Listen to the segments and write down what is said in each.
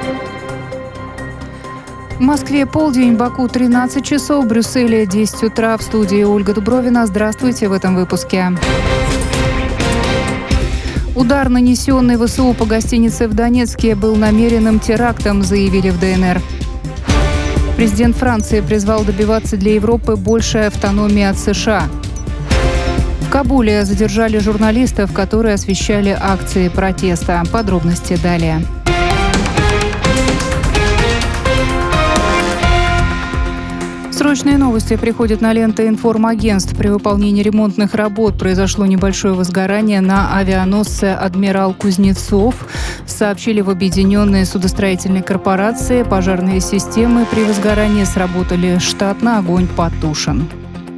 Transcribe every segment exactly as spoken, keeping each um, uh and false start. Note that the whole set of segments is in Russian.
В Москве полдень, Баку тринадцать часов, в Брюсселе десять утра. В студии Ольга Дубровина. Здравствуйте в этом выпуске. Удар, нанесенный ВСУ по гостинице в Донецке, был намеренным терактом, заявили в ДНР. Президент Франции призвал добиваться для Европы большей автономии от США. В Кабуле задержали журналистов, которые освещали акции протеста. Подробности далее. Срочные новости приходят на ленты информагентств. При выполнении ремонтных работ произошло небольшое возгорание на авианосце «Адмирал Кузнецов». Сообщили в Объединенной судостроительной корпорации. Пожарные системы при возгорании сработали штатно, огонь потушен.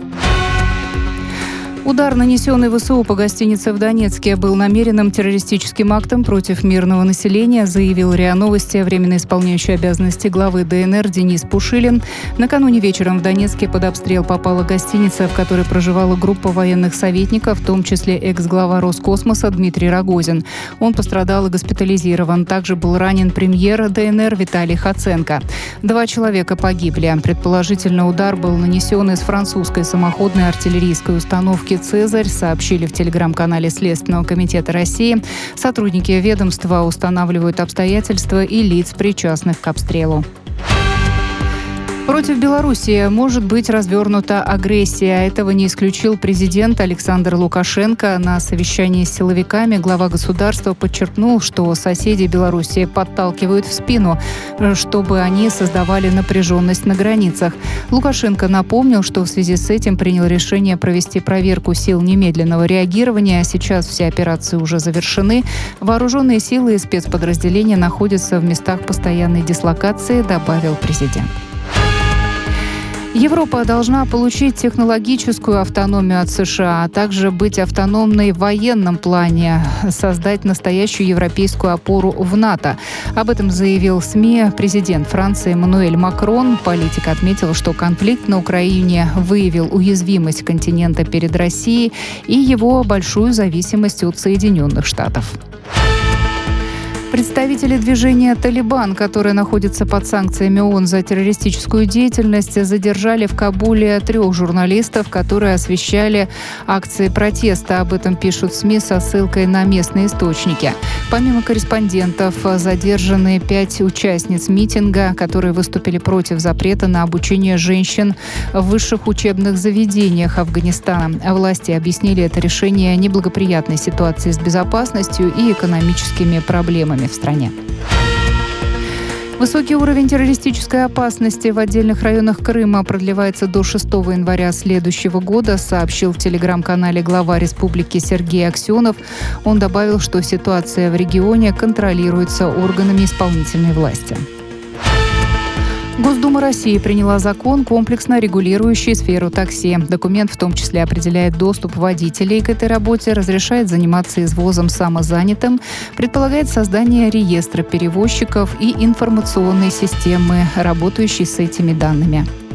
Удар, нанесенный ВСУ по гостинице в Донецке, был намеренным террористическим актом против мирного населения, заявил РИА Новости временно исполняющий обязанности главы ДНР Денис Пушилин. Накануне вечером в Донецке под обстрел попала гостиница, в которой проживала группа военных советников, в том числе экс-глава Роскосмоса Дмитрий Рогозин. Он пострадал и госпитализирован. Также был ранен премьер ДНР Виталий Хоценко. Два человека погибли. Предположительно, удар был нанесен из французской самоходной артиллерийской установки «Цезарь», сообщили в телеграм-канале Следственного комитета России. Сотрудники ведомства устанавливают обстоятельства и лиц, причастных к обстрелу. Против Белоруссии может быть развернута агрессия. Этого не исключил президент Александр Лукашенко. На совещании с силовиками глава государства подчеркнул, что соседи Белоруссии подталкивают в спину, чтобы они создавали напряженность на границах. Лукашенко напомнил, что в связи с этим принял решение провести проверку сил немедленного реагирования. Сейчас все операции уже завершены. Вооруженные силы и спецподразделения находятся в местах постоянной дислокации, добавил президент. Европа должна получить технологическую автономию от США, а также быть автономной в военном плане, создать настоящую европейскую опору в НАТО. Об этом заявил в СМИ президент Франции Эммануэль Макрон. Политик отметил, что конфликт на Украине выявил уязвимость континента перед Россией и его большую зависимость от Соединенных Штатов. Представители движения «Талибан», которые находятся под санкциями ООН за террористическую деятельность, задержали в Кабуле трех журналистов, которые освещали акции протеста. Об этом пишут СМИ со ссылкой на местные источники. Помимо корреспондентов, задержаны пять участниц митинга, которые выступили против запрета на обучение женщин в высших учебных заведениях Афганистана. Власти объяснили это решение неблагоприятной ситуацией с безопасностью и экономическими проблемами в стране. Высокий уровень террористической опасности в отдельных районах Крыма продлевается до шестого января следующего года, сообщил в телеграм-канале глава республики Сергей Аксенов. Он добавил, что ситуация в регионе контролируется органами исполнительной власти. Госдума России приняла закон, комплексно регулирующий сферу такси. Документ в том числе определяет доступ водителей к этой работе, разрешает заниматься извозом самозанятым, предполагает создание реестра перевозчиков и информационной системы, работающей с этими данными.